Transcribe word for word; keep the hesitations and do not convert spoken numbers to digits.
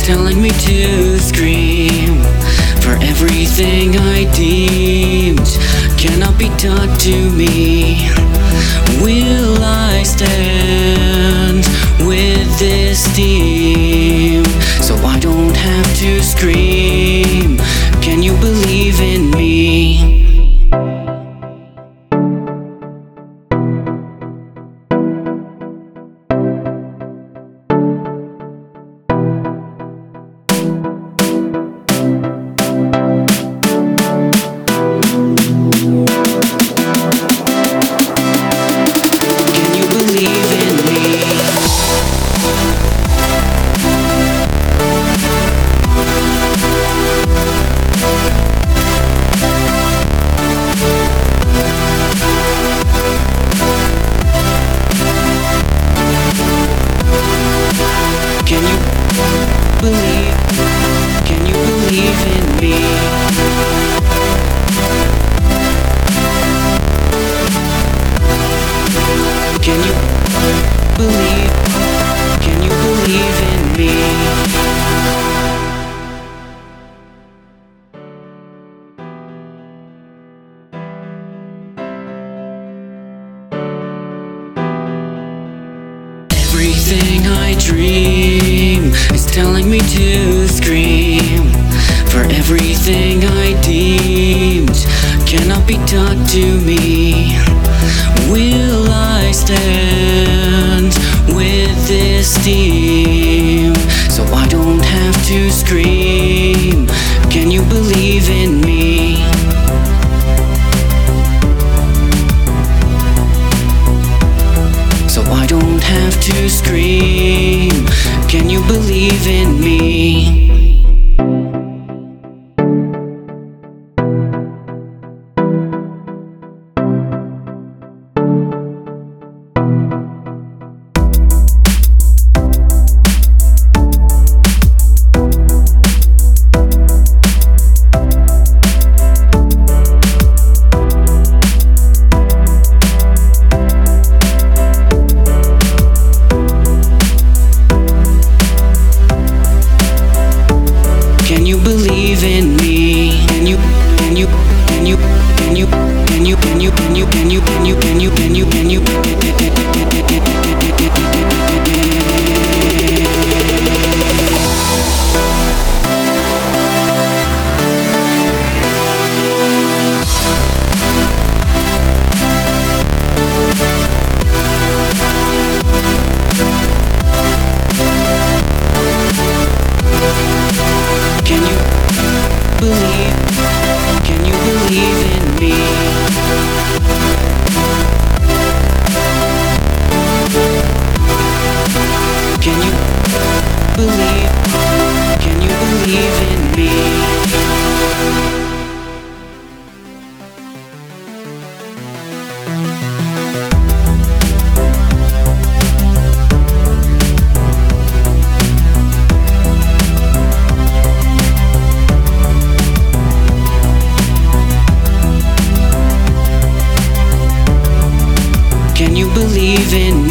telling me to scream for everything I deemed cannot be done to me. Will I stand with this theme so I don't have to scream? Can you believe in me? Believe, can you believe in me? Can you believe, can you believe in me? Everything I dream is telling me to scream for everything I deemed cannot be done to me. Will I stand with this theme so I don't have to scream? Can you believe in me? So I don't have to scream. Can you believe in me? Can you believe in me? Can you, can you, can you, can you, can you, can you, can you, can you, can you, can you, can you, can you, believe, can you believe in me? Can you believe, can you believe in me? Can you believe in